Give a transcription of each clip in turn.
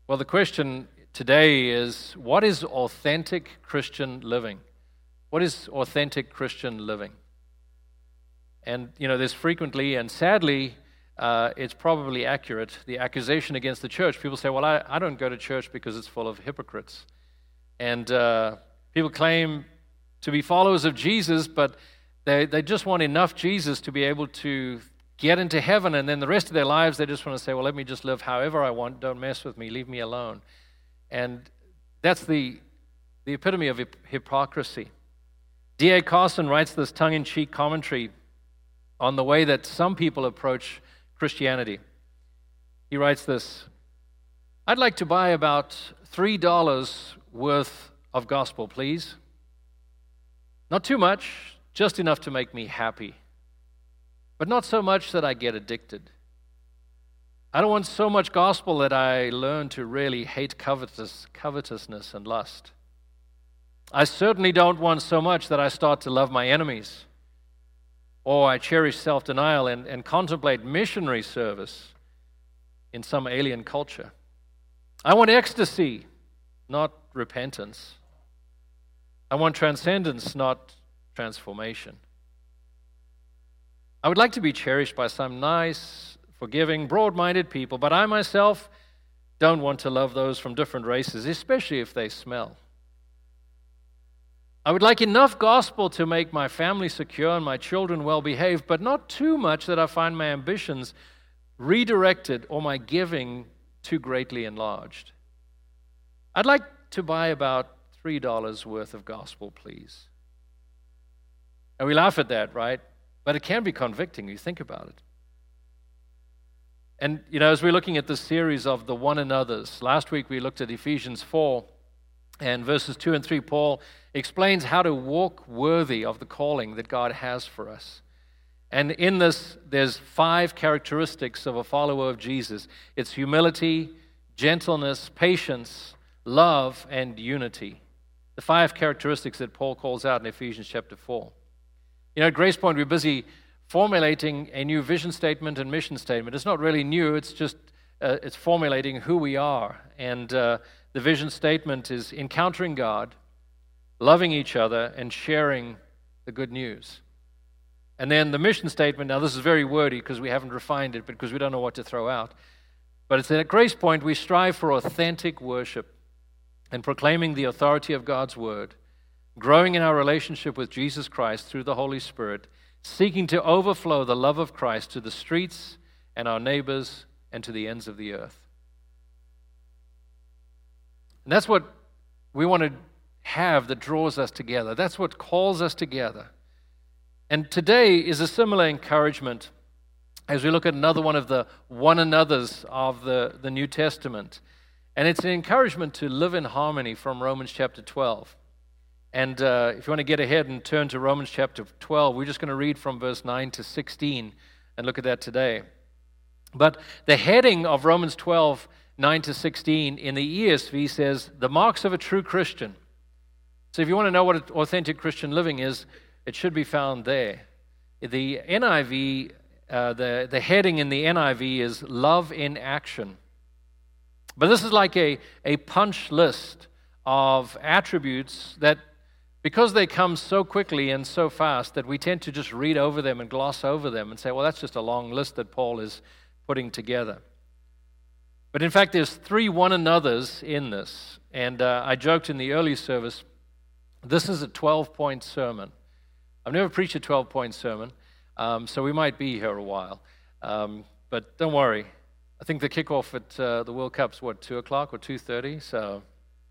Well, the question today is, what is authentic Christian living? What is authentic Christian living? And, there's frequently, and sadly, it's probably accurate, the accusation against the church. People say, well, I don't go to church because it's full of hypocrites. And people claim to be followers of Jesus, but they just want enough Jesus to be able to get into heaven, and then the rest of their lives they just want to say, well, let me just live however I want, don't mess with me, leave me alone. And that's the epitome of hypocrisy. D.A. Carson writes this tongue-in-cheek commentary on the way that some people approach Christianity. He writes this: I'd like to buy about $3 worth of gospel, please. Not too much, just enough to make me happy, but not so much that I get addicted. I don't want so much gospel that I learn to really hate covetousness and lust. I certainly don't want so much that I start to love my enemies, or I cherish self-denial and contemplate missionary service in some alien culture. I want ecstasy, not repentance. I want transcendence, not transformation. I would like to be cherished by some nice, forgiving, broad-minded people, but I myself don't want to love those from different races, especially if they smell. I would like enough gospel to make my family secure and my children well-behaved, but not too much that I find my ambitions redirected or my giving too greatly enlarged. I'd like to buy about $3 worth of gospel, please. And we laugh at that, right? But it can be convicting, you think about it. And, as we're looking at this series of the one another's, last week we looked at Ephesians 4, and verses 2 and 3, Paul explains how to walk worthy of the calling that God has for us. And in this, there's 5 characteristics of a follower of Jesus. It's humility, gentleness, patience, love, and unity. The 5 characteristics that Paul calls out in Ephesians chapter 4. At Grace Point, we're busy formulating a new vision statement and mission statement. It's not really new, it's just it's formulating who we are. And the vision statement is encountering God, loving each other, and sharing the good news. And then the mission statement, now this is very wordy because we haven't refined it, because we don't know what to throw out. But it's that at Grace Point, we strive for authentic worship and proclaiming the authority of God's word, growing in our relationship with Jesus Christ through the Holy Spirit, seeking to overflow the love of Christ to the streets and our neighbors and to the ends of the earth. And that's what we want to have that draws us together. That's what calls us together. And today is a similar encouragement as we look at another one of the one another's of the New Testament. And it's an encouragement to live in harmony from Romans chapter 12. And if you want to get ahead and turn to Romans chapter 12, we're just going to read from verse 9 to 16 and look at that today. But the heading of Romans 12, 9 to 16 in the ESV says, the marks of a true Christian. So if you want to know what authentic Christian living is, it should be found there. The NIV, the heading in the NIV is love in action. But this is like a punch list of attributes that, because they come so quickly and so fast, that we tend to just read over them and gloss over them and say, well, that's just a long list that Paul is putting together. But in fact, there's 3 one another's in this. And I joked in the early service, this is a 12-point sermon. I've never preached a 12-point sermon, so we might be here a while. But don't worry. I think the kickoff at the World Cup's, 2 o'clock or 2:30? So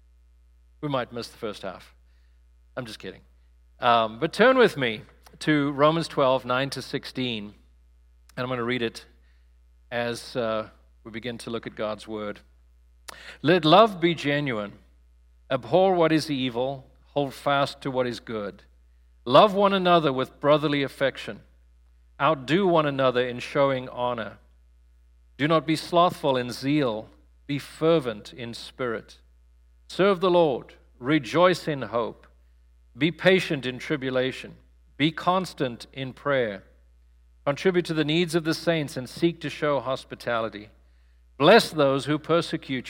we might miss the first half. I'm just kidding. But turn with me to Romans 12, 9 to 16, and I'm going to read it as we begin to look at God's word. Let love be genuine. Abhor what is evil. Hold fast to what is good. Love one another with brotherly affection. Outdo one another in showing honor. Do not be slothful in zeal. Be fervent in spirit. Serve the Lord. Rejoice in hope. Be patient in tribulation. Be constant in prayer. Contribute to the needs of the saints and seek to show hospitality. Bless those who persecute you.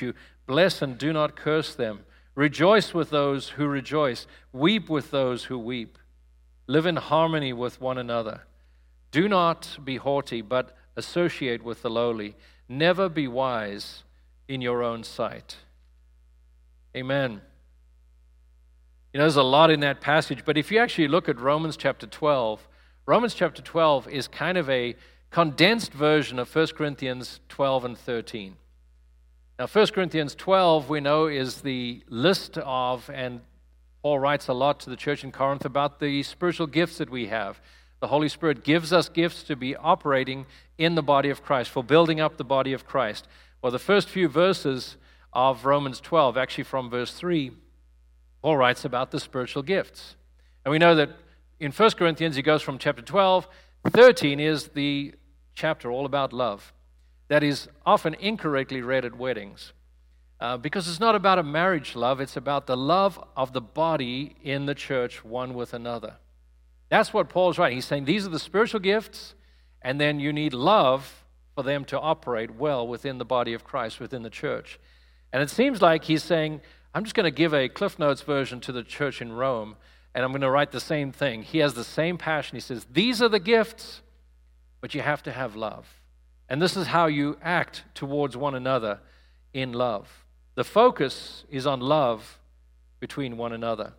Bless and do not curse them. Rejoice with those who rejoice. Weep with those who weep. Live in harmony with one another. Do not be haughty, but associate with the lowly. Never be wise in your own sight. Amen. There's a lot in that passage, but if you actually look at Romans chapter 12 is kind of a condensed version of 1 Corinthians 12 and 13. Now, 1 Corinthians 12, we know, is the list of, and Paul writes a lot to the church in Corinth about the spiritual gifts that we have. The Holy Spirit gives us gifts to be operating in the body of Christ, for building up the body of Christ. Well, the first few verses of Romans 12, actually from verse 3, Paul writes about the spiritual gifts. And we know that in 1 Corinthians, he goes from chapter 12, 13 is the chapter all about love. That is often incorrectly read at weddings. Because it's not about a marriage love, it's about the love of the body in the church, one with another. That's what Paul's writing. He's saying these are the spiritual gifts, and then you need love for them to operate well within the body of Christ, within the church. And it seems like he's saying, I'm just going to give a Cliff Notes version to the church in Rome, and I'm going to write the same thing. He has the same passion. He says, these are the gifts, but you have to have love. And this is how you act towards one another in love. The focus is on love between one another.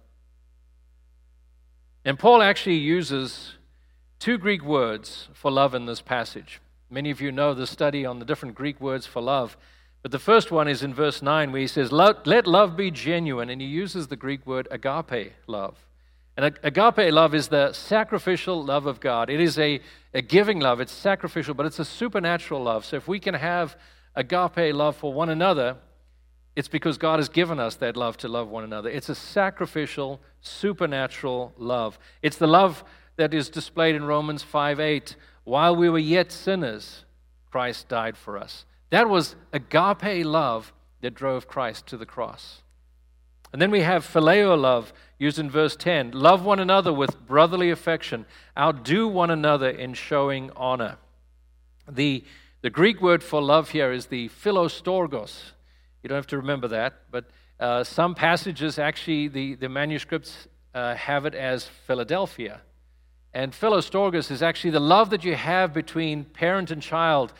And Paul actually uses two Greek words for love in this passage. Many of you know the study on the different Greek words for love. But the first one is in verse 9 where he says, let love be genuine. And he uses the Greek word agape love. And agape love is the sacrificial love of God. It is a giving love. It's sacrificial, but it's a supernatural love. So if we can have agape love for one another, it's because God has given us that love to love one another. It's a sacrificial, supernatural love. It's the love that is displayed in Romans 5:8. While we were yet sinners, Christ died for us. That was agape love that drove Christ to the cross. And then we have phileo love used in verse 10. Love one another with brotherly affection. Outdo one another in showing honor. The Greek word for love here is the philostorgos. You don't have to remember that, but some passages actually, the manuscripts have it as Philadelphia. And philostorgos is actually the love that you have between parent and child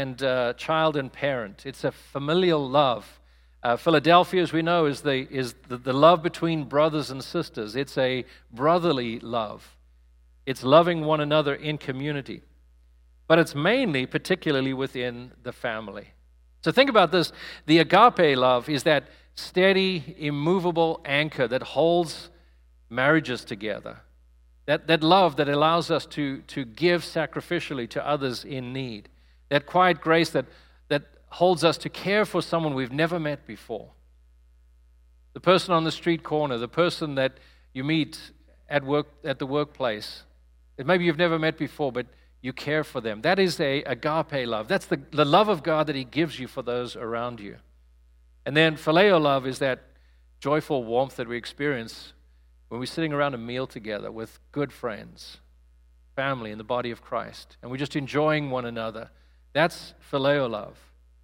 and parent. It's a familial love. Philadelphia, as we know, is the love between brothers and sisters. It's a brotherly love. It's loving one another in community. But it's mainly, particularly within the family. So think about this. The agape love is that steady, immovable anchor that holds marriages together. That love that allows us to give sacrificially to others in need. That quiet grace that holds us to care for someone we've never met before. The person on the street corner, the person that you meet at the workplace, that maybe you've never met before, but you care for them. That is a agape love. That's the love of God that He gives you for those around you. And then phileo love is that joyful warmth that we experience when we're sitting around a meal together with good friends, family in the body of Christ, and we're just enjoying one another. That's phileo love.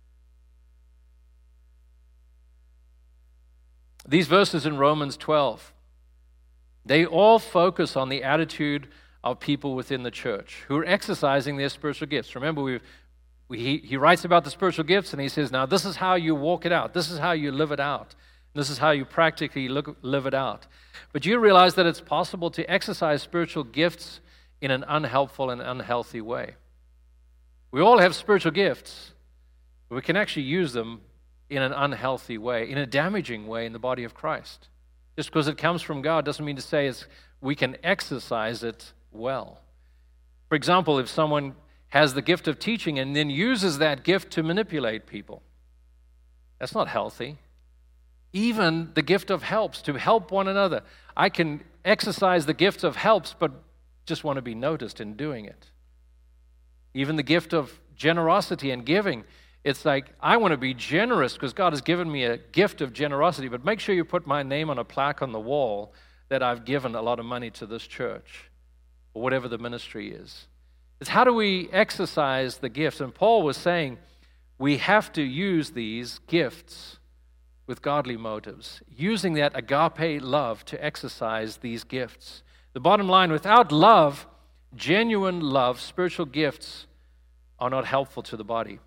These verses in Romans 12, they all focus on the attitude of people within the church who are exercising their spiritual gifts. Remember, he writes about the spiritual gifts, and he says, now this is how you walk it out. This is how you live it out. This is how you practically live it out. But you realize that it's possible to exercise spiritual gifts in an unhelpful and unhealthy way. We all have spiritual gifts, but we can actually use them in an unhealthy way, in a damaging way in the body of Christ. Just because it comes from God doesn't mean to say we can exercise it well. For example, if someone has the gift of teaching and then uses that gift to manipulate people, that's not healthy. Even the gift of helps, to help one another. I can exercise the gift of helps, but just want to be noticed in doing it. Even the gift of generosity and giving. It's like, I want to be generous because God has given me a gift of generosity, but make sure you put my name on a plaque on the wall that I've given a lot of money to this church, or whatever the ministry is. It's how do we exercise the gifts? And Paul was saying we have to use these gifts with godly motives, using that agape love to exercise these gifts. The bottom line, without love, genuine love, spiritual gifts are not helpful to the body.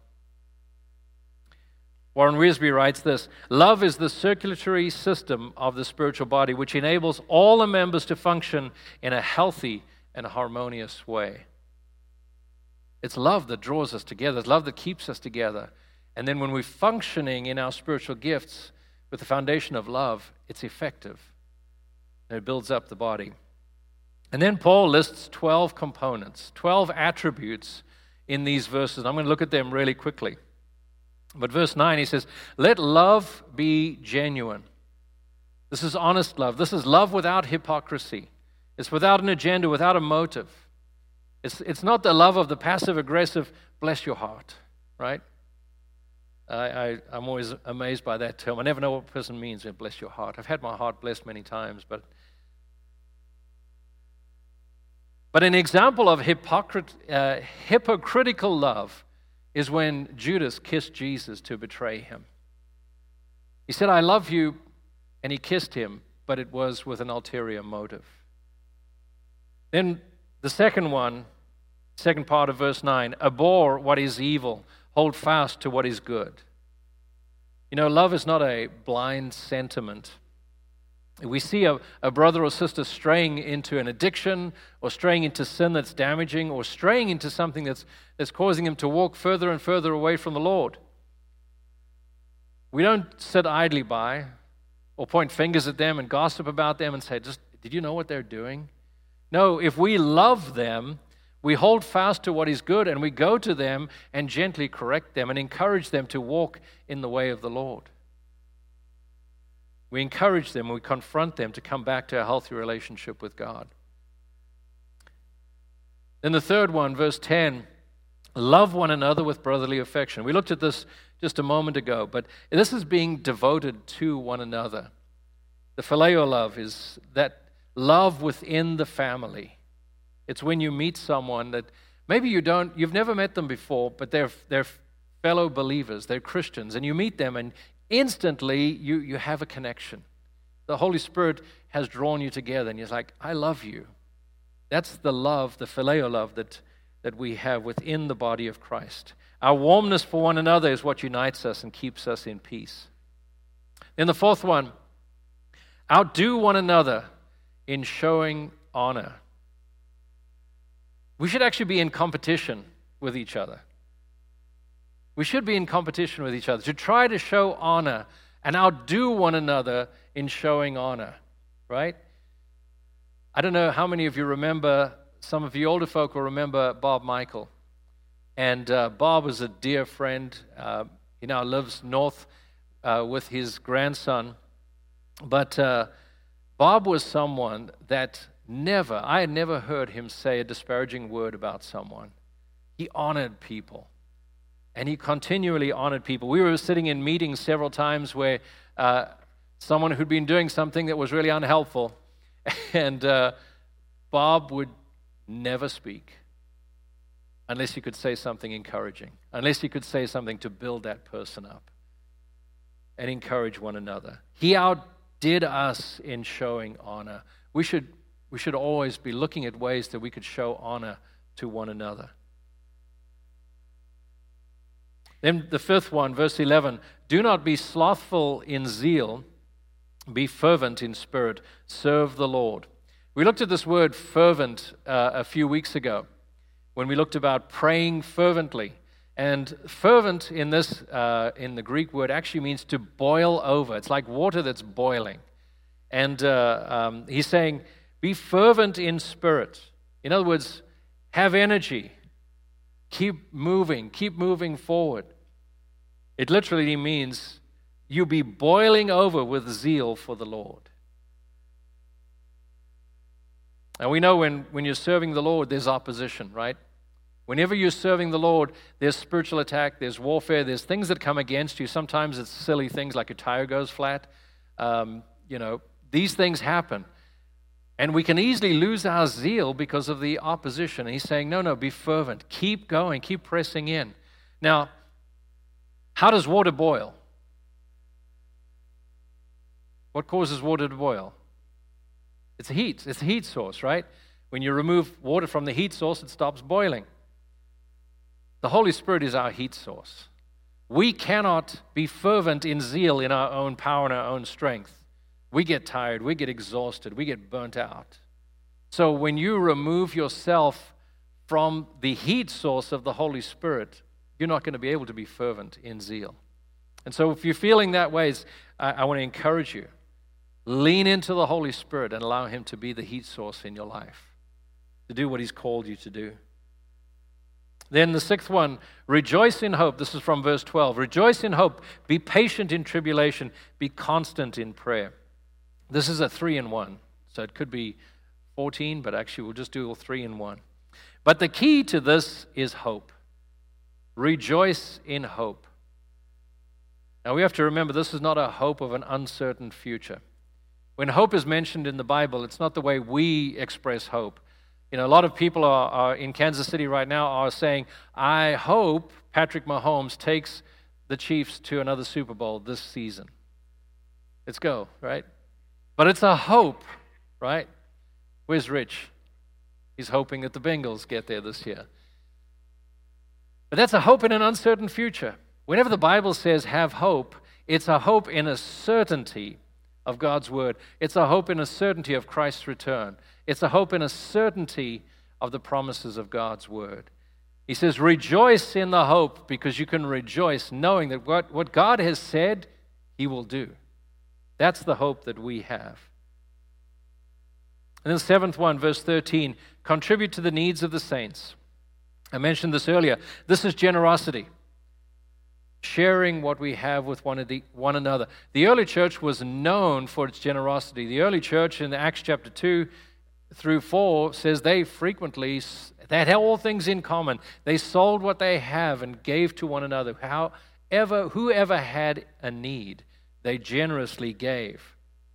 Warren Wiersbe writes this: love is the circulatory system of the spiritual body, which enables all the members to function in a healthy and harmonious way. It's love that draws us together. It's love that keeps us together. And then when we're functioning in our spiritual gifts with the foundation of love, it's effective. And it builds up the body. And then Paul lists 12 components, 12 attributes in these verses. I'm going to look at them really quickly. But verse 9, he says, let love be genuine. This is honest love. This is love without hypocrisy. It's without an agenda, without a motive. It's not the love of the passive-aggressive, bless your heart, right? I'm always amazed by that term. I never know what a person means when bless your heart. I've had my heart blessed many times, but an example of hypocritical love is when Judas kissed Jesus to betray him. He said, I love you, and he kissed him, but it was with an ulterior motive. Then the second part of verse 9, abhor what is evil, hold fast to what is good. You know, love is not a blind sentiment. We see a brother or sister straying into an addiction or straying into sin that's damaging or straying into something that's causing them to walk further and further away from the Lord. We don't sit idly by or point fingers at them and gossip about them and say, did you know what they're doing? No, if we love them, we hold fast to what is good and we go to them and gently correct them and encourage them to walk in the way of the Lord. We encourage them, we confront them to come back to a healthy relationship with God. Then the third one, verse 10, love one another with brotherly affection. We looked at this just a moment ago, but this is being devoted to one another. The phileo love is that love within the family. It's when you meet someone that maybe you've never met them before, but they're fellow believers, they're Christians, and you meet them and instantly you have a connection. The Holy Spirit has drawn you together and you're like, I love you. That's the love, the phileo love that we have within the body of Christ. Our warmness for one another is what unites us and keeps us in peace. Then the fourth one, outdo one another in showing honor. We should actually be in competition with each other. We should be in competition with each other to try to show honor and outdo one another in showing honor, right? I don't know how many of you remember, some of you older folk will remember Bob Michael. And Bob was a dear friend. He now lives north with his grandson. But Bob was someone that I had never heard him say a disparaging word about someone. He honored people. And he continually honored people. We were sitting in meetings several times where someone who'd been doing something that was really unhelpful, and Bob would never speak unless he could say something encouraging, unless he could say something to build that person up and encourage one another. He outdid us in showing honor. We should always be looking at ways that we could show honor to one another. Then the fifth one, verse 11, do not be slothful in zeal, be fervent in spirit, serve the Lord. We looked at this word fervent a few weeks ago when we looked about praying fervently. And fervent in the Greek word actually means to boil over. It's like water that's boiling. And he's saying, be fervent in spirit. In other words, have energy. Keep moving forward. It literally means you be boiling over with zeal for the Lord. And we know when you're serving the Lord, there's opposition, right? Whenever you're serving the Lord, there's spiritual attack, there's warfare, there's things that come against you. Sometimes it's silly things like your tire goes flat. These things happen. And we can easily lose our zeal because of the opposition. And he's saying, no, be fervent. Keep going. Keep pressing in. Now, how does water boil? What causes water to boil? It's heat. It's a heat source, right? When you remove water from the heat source, it stops boiling. The Holy Spirit is our heat source. We cannot be fervent in zeal in our own power and our own strength. We get tired, we get exhausted, we get burnt out. So when you remove yourself from the heat source of the Holy Spirit, you're not going to be able to be fervent in zeal. And so if you're feeling that way, I want to encourage you. Lean into the Holy Spirit and allow Him to be the heat source in your life, to do what He's called you to do. Then the sixth one, rejoice in hope. This is from verse 12. Rejoice in hope. Be patient in tribulation. Be constant in prayer. This is a 3-in-1. So it could be 14, but actually we'll just do all 3 in 1. But the key to this is hope. Rejoice in hope. Now we have to remember this is not a hope of an uncertain future. When hope is mentioned in the Bible, it's not the way we express hope. You know, a lot of people are in Kansas City right now are saying, I hope Patrick Mahomes takes the Chiefs to another Super Bowl this season. Let's go, right? But it's a hope, right? Where's Rich? He's hoping that the Bengals get there this year. But that's a hope in an uncertain future. Whenever the Bible says have hope, it's a hope in a certainty of God's word. It's a hope in a certainty of Christ's return. It's a hope in a certainty of the promises of God's word. He says, rejoice in the hope, because you can rejoice knowing that what God has said, He will do. That's the hope that we have. And then the seventh one, verse 13, contribute to the needs of the saints. I mentioned this earlier. This is generosity. Sharing what we have with one another. The early church was known for its generosity. The early church in Acts chapter 2 through 4 says they had all things in common. They sold what they have and gave to one another. Whoever had a need, they generously gave.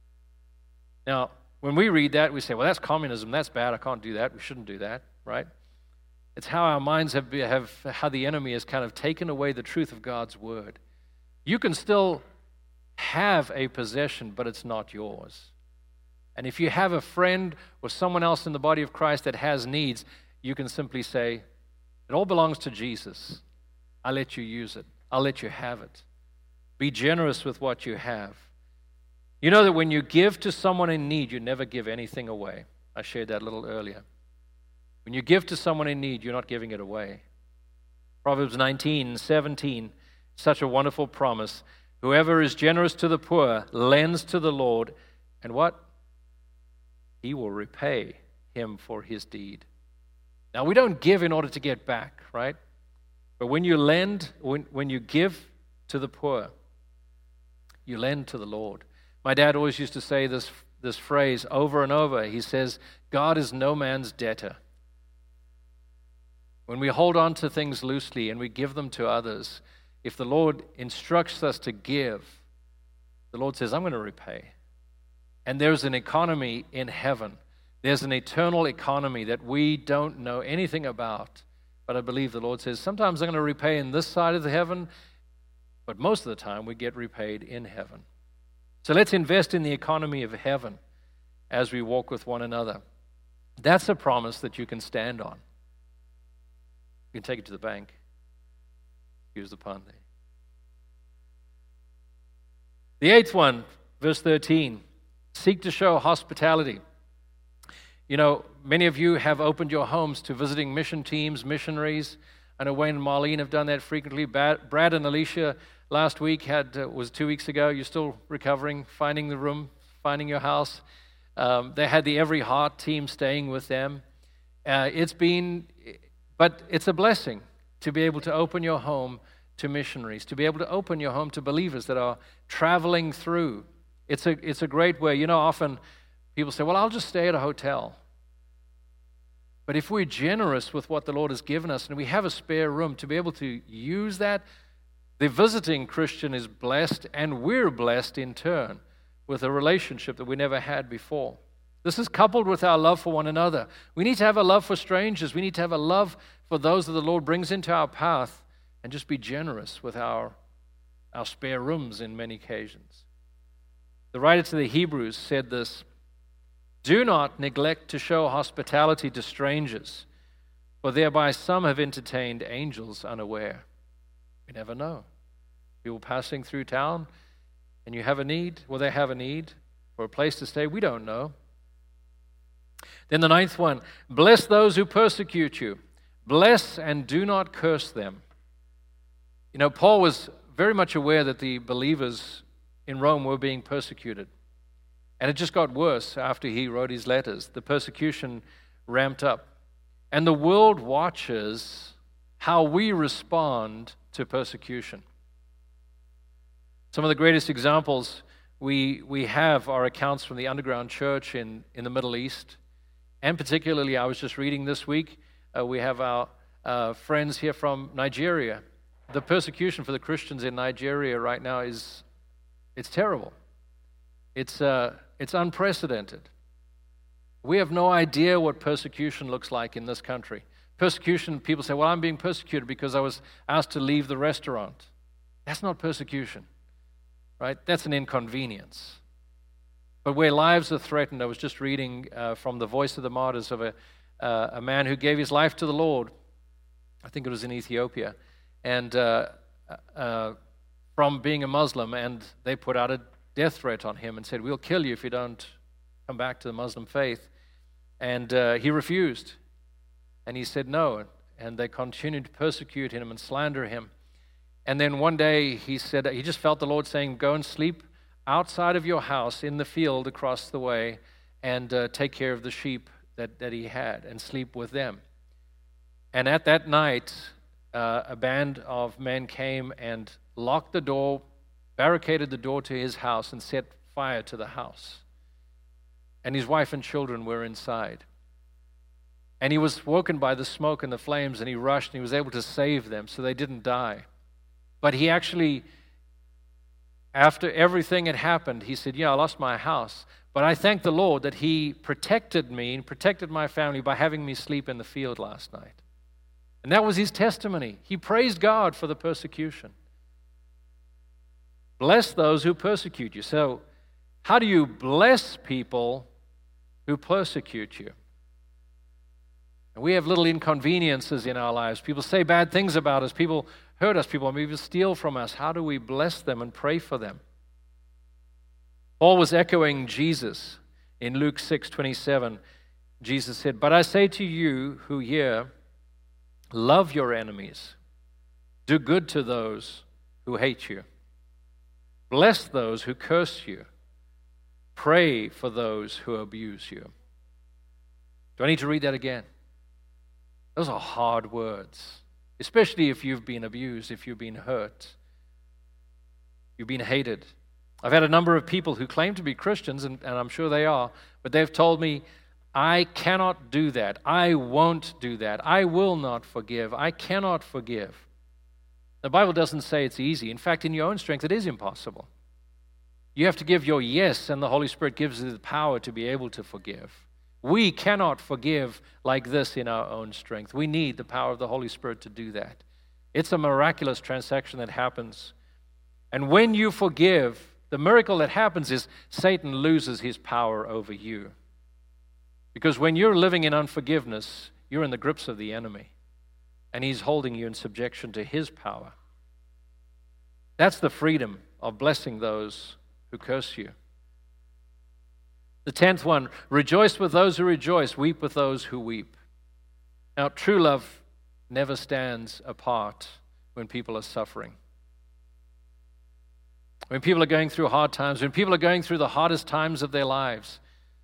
Now, when we read that, we say, well, that's communism. That's bad. I can't do that. We shouldn't do that, right? It's how our minds have how the enemy has kind of taken away the truth of God's word. You can still have a possession, but it's not yours. And if you have a friend or someone else in the body of Christ that has needs, you can simply say, it all belongs to Jesus. I'll let you use it. I'll let you have it. Be generous with what you have. You know that when you give to someone in need, you never give anything away. I shared that a little earlier. When you give to someone in need, you're not giving it away. Proverbs 19:17, such a wonderful promise. Whoever is generous to the poor lends to the Lord, and what? He will repay him for his deed. Now, we don't give in order to get back, right? But when you lend, when you give to the poor, you lend to the Lord. My dad always used to say this phrase over and over. He says, God is no man's debtor. When we hold on to things loosely and we give them to others, if the Lord instructs us to give, the Lord says, I'm going to repay. And there's an economy in heaven. There's an eternal economy that we don't know anything about. But I believe the Lord says, sometimes I'm going to repay in this side of the heaven, but most of the time we get repaid in heaven. So let's invest in the economy of heaven as we walk with one another. That's a promise that you can stand on. You can take it to the bank. Use the pun there. The eighth one, verse 13, seek to show hospitality. You know, many of you have opened your homes to visiting mission teams, missionaries. I know Wayne and Marlene have done that frequently. Brad and Alicia last week was 2 weeks ago. You're still recovering, finding the room, finding your house. They had the Every Heart team staying with them. But it's a blessing to be able to open your home to missionaries, to be able to open your home to believers that are traveling through. It's a great way. You know, often people say, well, I'll just stay at a hotel. But if we're generous with what the Lord has given us and we have a spare room to be able to use that, the visiting Christian is blessed and we're blessed in turn with a relationship that we never had before. This is coupled with our love for one another. We need to have a love for strangers. We need to have a love for those that the Lord brings into our path and just be generous with our spare rooms in many occasions. The writer to the Hebrews said this: "Do not neglect to show hospitality to strangers, for thereby some have entertained angels unaware." We never know. People passing through town, and you have a need, well, they have a need for a place to stay. We don't know. Then the 9th one: bless those who persecute you. Bless and do not curse them. You know, Paul was very much aware that the believers in Rome were being persecuted. And it just got worse after he wrote his letters. The persecution ramped up. And the world watches how we respond to persecution. Some of the greatest examples we have are accounts from the underground church in the Middle East. And particularly, I was just reading this week, we have our friends here from Nigeria. The persecution for the Christians in Nigeria right now it's terrible. It's unprecedented. We have no idea what persecution looks like in this country. Persecution, people say, well, I'm being persecuted because I was asked to leave the restaurant. That's not persecution, right? That's an inconvenience. But where lives are threatened, I was just reading from the Voice of the Martyrs of a man who gave his life to the Lord. I think it was in Ethiopia. And from being a Muslim, and they put out a death threat on him and said, we'll kill you if you don't come back to the Muslim faith. And he refused. And he said no. And they continued to persecute him and slander him. And then one day he said, he just felt the Lord saying, go and sleep outside of your house in the field across the way and take care of the sheep that he had and sleep with them. And at that night, a band of men came and locked the door, barricaded the door to his house, and set fire to the house. And his wife and children were inside. And he was woken by the smoke and the flames, and he rushed, and he was able to save them so they didn't die. But he actually, after everything had happened, he said, I lost my house, but I thank the Lord that he protected me and protected my family by having me sleep in the field last night. And that was his testimony. He praised God for the persecution. Bless those who persecute you. So, how do you bless people who persecute you? And we have little inconveniences in our lives. People say bad things about us. People hurt us. People maybe steal from us. How do we bless them and pray for them? Paul was echoing Jesus in Luke 6:27. Jesus said, "But I say to you who hear, love your enemies. Do good to those who hate you. Bless those who curse you. Pray for those who abuse you." Do I need to read that again? Those are hard words, especially if you've been abused, if you've been hurt, you've been hated. I've had a number of people who claim to be Christians, and I'm sure they are, but they've told me, I cannot do that. I won't do that. I will not forgive. I cannot forgive. The Bible doesn't say it's easy. In fact, in your own strength, it is impossible. You have to give your yes, and the Holy Spirit gives you the power to be able to forgive. We cannot forgive like this in our own strength. We need the power of the Holy Spirit to do that. It's a miraculous transaction that happens. And when you forgive, the miracle that happens is Satan loses his power over you. Because when you're living in unforgiveness, you're in the grips of the enemy. And he's holding you in subjection to his power. That's the freedom of blessing those who curse you. The 10th one, rejoice with those who rejoice, weep with those who weep. Now, true love never stands apart when people are suffering. When people are going through hard times, when people are going through the hardest times of their lives,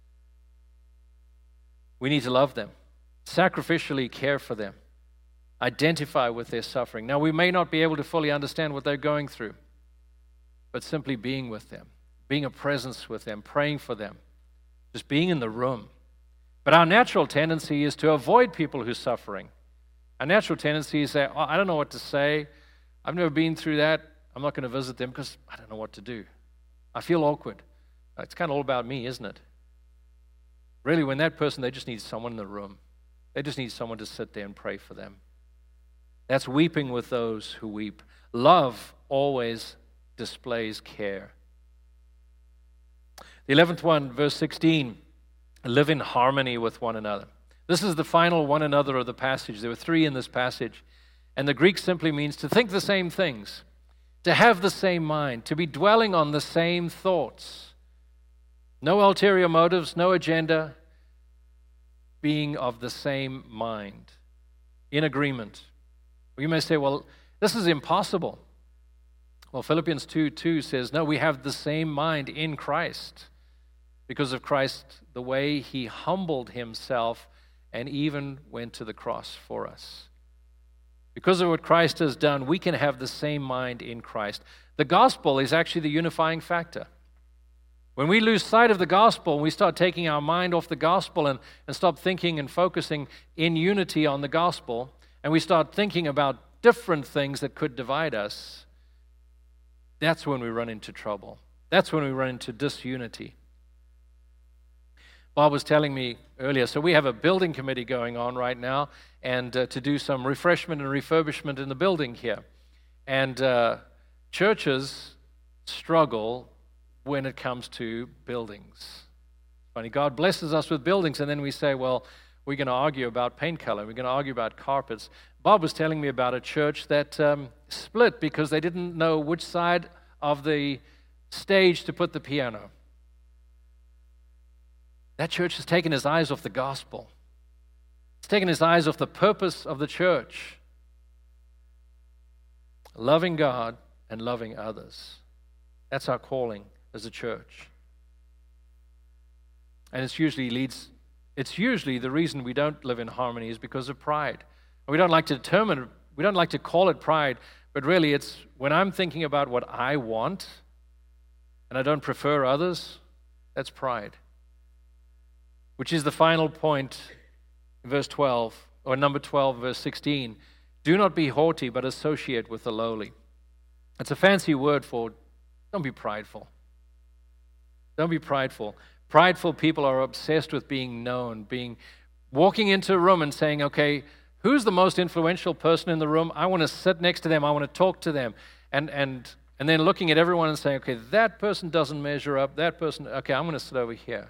we need to love them, sacrificially care for them, identify with their suffering. Now, we may not be able to fully understand what they're going through, but simply being with them, being a presence with them, praying for them, just being in the room. But our natural tendency is to avoid people who are suffering. Our natural tendency is to say, I don't know what to say. I've never been through that. I'm not going to visit them because I don't know what to do. I feel awkward. It's kind of all about me, isn't it? Really, when that person, they just need someone in the room. They just need someone to sit there and pray for them. That's weeping with those who weep. Love always displays care. The 11th one, verse 16, live in harmony with one another. This is the final one another of the passage. There were 3 in this passage. And the Greek simply means to think the same things, to have the same mind, to be dwelling on the same thoughts. No ulterior motives, no agenda, being of the same mind, in agreement. You may say, well, this is impossible. Well, Philippians 2:2 says, no, we have the same mind in Christ. Because of Christ, the way he humbled himself and even went to the cross for us. Because of what Christ has done, we can have the same mind in Christ. The gospel is actually the unifying factor. When we lose sight of the gospel and we start taking our mind off the gospel and stop thinking and focusing in unity on the gospel, and we start thinking about different things that could divide us, that's when we run into trouble. That's when we run into disunity. Bob was telling me earlier, so we have a building committee going on right now, and to do some refreshment and refurbishment in the building here. And churches struggle when it comes to buildings. Funny, God blesses us with buildings, and then we say, well, we're going to argue about paint color, we're going to argue about carpets. Bob was telling me about a church that split because they didn't know which side of the stage to put the piano. That church has taken his eyes off the gospel. It's taken his eyes off the purpose of the church. Loving God and loving others. That's our calling as a church. And it's usually the reason we don't live in harmony is because of pride. We don't like to call it pride, but really it's when I'm thinking about what I want and I don't prefer others, that's pride. Which is the final point in verse 12, or number 12, verse 16. Do not be haughty, but associate with the lowly. It's a fancy word for don't be prideful. Don't be prideful. Prideful people are obsessed with being known, walking into a room and saying, okay, who's the most influential person in the room? I want to sit next to them. I want to talk to them. And then looking at everyone and saying, okay, that person doesn't measure up. That person, okay, I'm going to sit over here.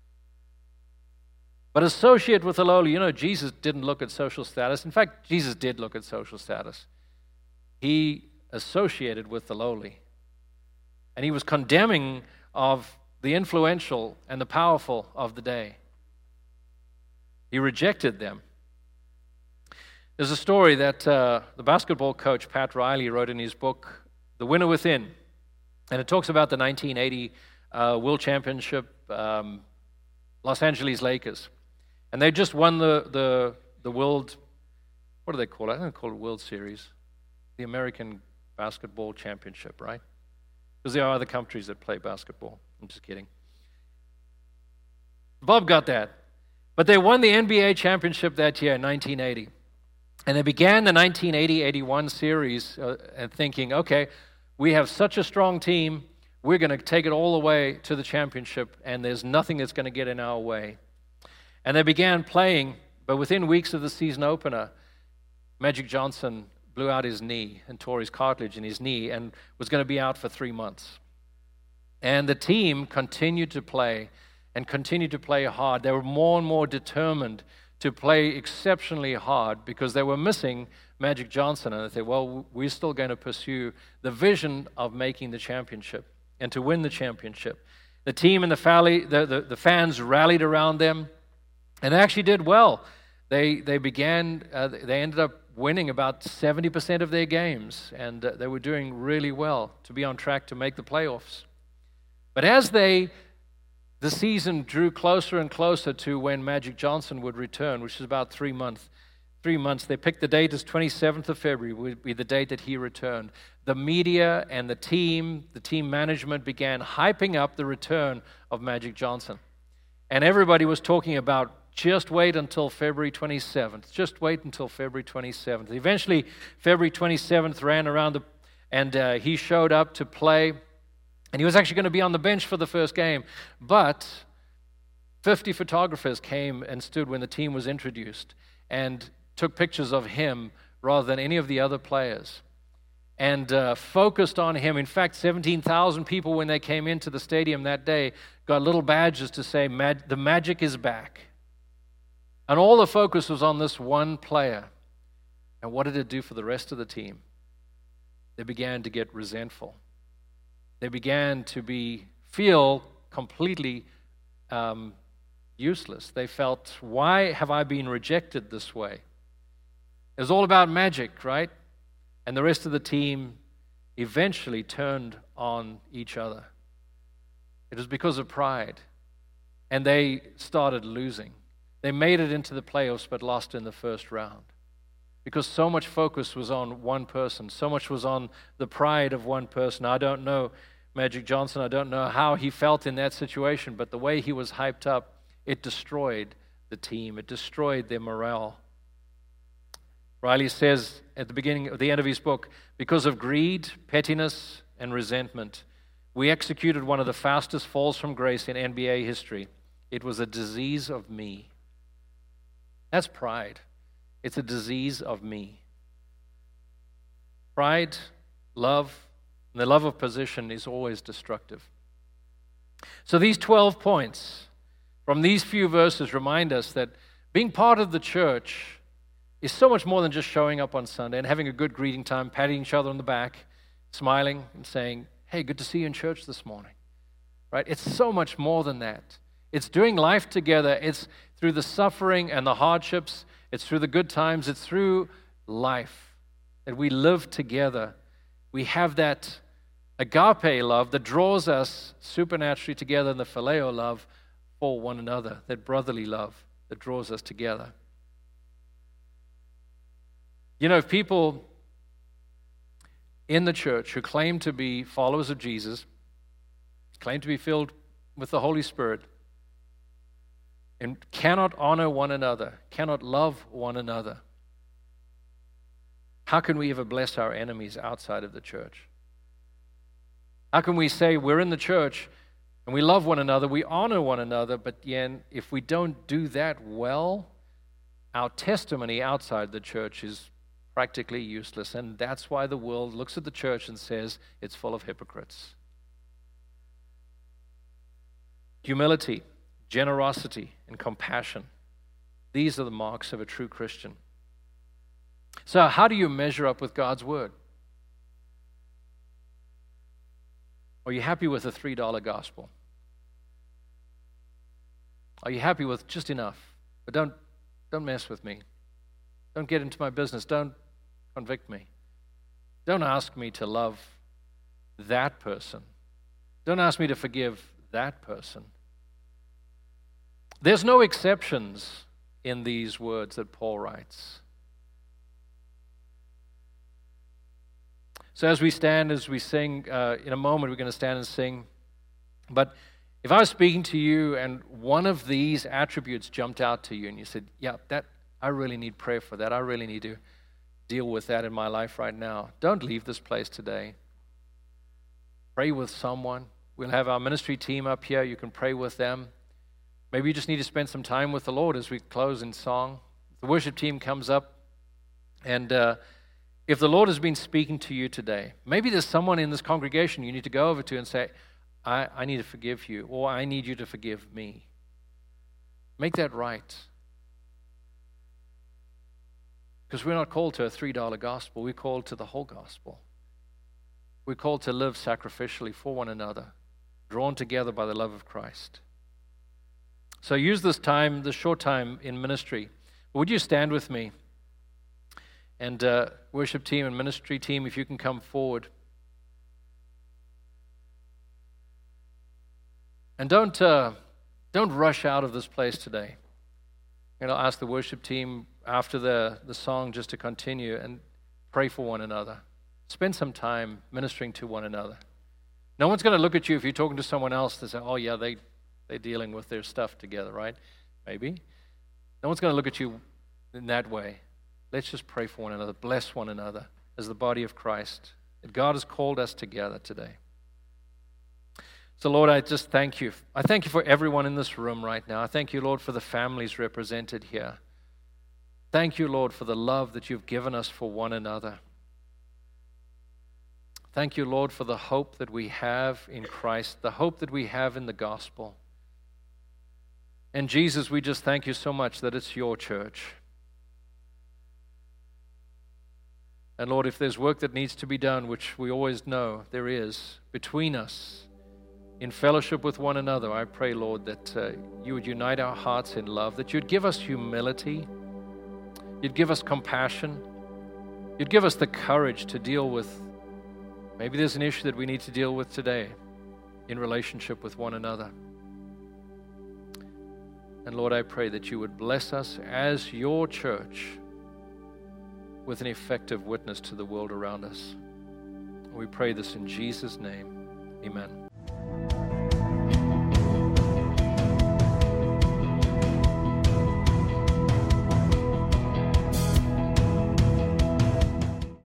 But associate with the lowly. You know, Jesus didn't look at social status. In fact, Jesus did look at social status. He associated with the lowly. And he was condemning of the influential and the powerful of the day. He rejected them. There's a story that the basketball coach, Pat Riley, wrote in his book, The Winner Within. And it talks about the 1980 World Championship, Los Angeles Lakers. And they just won the World, what do they call it? I think they call it World Series. The American Basketball Championship, right? Because there are other countries that play basketball. I'm just kidding. Bob got that. But they won the NBA championship that year, 1980. And they began the 1980-81 series and thinking, okay, we have such a strong team, we're going to take it all the way to the championship, and there's nothing that's going to get in our way. And they began playing, but within weeks of the season opener, Magic Johnson blew out his knee and tore his cartilage in his knee and was going to be out for 3 months. And the team continued to play and continued to play hard. They were more and more determined to play exceptionally hard because they were missing Magic Johnson. And they said, well, we're still going to pursue the vision of making the championship and to win the championship. The team and the fans rallied around them and they actually did well. They ended up winning about 70% of their games, and they were doing really well to be on track to make the playoffs. But as the season drew closer and closer to when Magic Johnson would return, which is about 3 months, they picked the date as 27th of February would be the date that he returned. The media and the team management began hyping up the return of Magic Johnson. And everybody was talking about just wait until February 27th. Just wait until February 27th. Eventually, February 27th ran around, and he showed up to play. And he was actually going to be on the bench for the first game. But 50 photographers came and stood when the team was introduced and took pictures of him rather than any of the other players. and focused on him. In fact, 17,000 people, when they came into the stadium that day, got little badges to say, the magic is back. And all the focus was on this one player. And what did it do for the rest of the team? They began to get resentful. They began to feel completely useless. They felt, why have I been rejected this way? It was all about magic, right? And the rest of the team eventually turned on each other. It was because of pride. And they started losing. They made it into the playoffs but lost in the first round. Because so much focus was on one person. So much was on the pride of one person. I don't know Magic Johnson. I don't know how he felt in that situation. But the way he was hyped up, it destroyed the team. It destroyed their morale. Riley says at the end of his book, because of greed, pettiness, and resentment, we executed one of the fastest falls from grace in NBA history. It was a disease of me. That's pride. It's a disease of me. Pride, love, and the love of position is always destructive. So these 12 points from these few verses remind us that being part of the church is so much more than just showing up on Sunday and having a good greeting time, patting each other on the back, smiling and saying, hey, good to see you in church this morning. Right? It's so much more than that. It's doing life together. It's through the suffering and the hardships. It's through the good times. It's through life that we live together. We have that agape love that draws us supernaturally together, and the phileo love for one another, that brotherly love that draws us together. You know, if people in the church who claim to be followers of Jesus, claim to be filled with the Holy Spirit, and cannot honor one another, cannot love one another, how can we ever bless our enemies outside of the church? How can we say we're in the church and we love one another, we honor one another, but yet if we don't do that well, our testimony outside the church is practically useless. And that's why the world looks at the church and says it's full of hypocrites. Humility, generosity, and compassion. These are the marks of a true Christian. So how do you measure up with God's word? Are you happy with a $3 gospel? Are you happy with just enough? But don't mess with me. Don't get into my business. Don't convict me. Don't ask me to love that person. Don't ask me to forgive that person. There's no exceptions in these words that Paul writes. So as we stand, as we sing, in a moment we're going to stand and sing. But if I was speaking to you and one of these attributes jumped out to you and you said, yeah, I really need prayer for that. I really need to deal with that in my life right now. Don't leave this place today. Pray with someone. We'll have our ministry team up here. You can pray with them. Maybe you just need to spend some time with the Lord as we close in song. The worship team comes up, and if the Lord has been speaking to you today, maybe there's someone in this congregation you need to go over to and say, I need to forgive you, or I need you to forgive me. Make that right. Because we're not called to a $3 gospel. We're called to the whole gospel. We're called to live sacrificially for one another, drawn together by the love of Christ. So use this short time in ministry. Would you stand with me? And worship team and ministry team, if you can come forward. And don't rush out of this place today. And I'll ask the worship team after the song just to continue and pray for one another. Spend some time ministering to one another. No one's going to look at you if you're talking to someone else and say, oh yeah, they're dealing with their stuff together, right? Maybe. No one's going to look at you in that way. Let's just pray for one another, bless one another as the body of Christ. That God has called us together today. So Lord, I just thank you. I thank you for everyone in this room right now. I thank you, Lord, for the families represented here. Thank you, Lord, for the love that you've given us for one another. Thank you, Lord, for the hope that we have in Christ, the hope that we have in the gospel. And Jesus, we just thank you so much that it's your church. And Lord, if there's work that needs to be done, which we always know there is, between us, in fellowship with one another, I pray, Lord, that you would unite our hearts in love, that you'd give us humility, you'd give us compassion, you'd give us the courage to deal with, maybe there's an issue that we need to deal with today in relationship with one another. And Lord, I pray that you would bless us as your church with an effective witness to the world around us. We pray this in Jesus' name. Amen.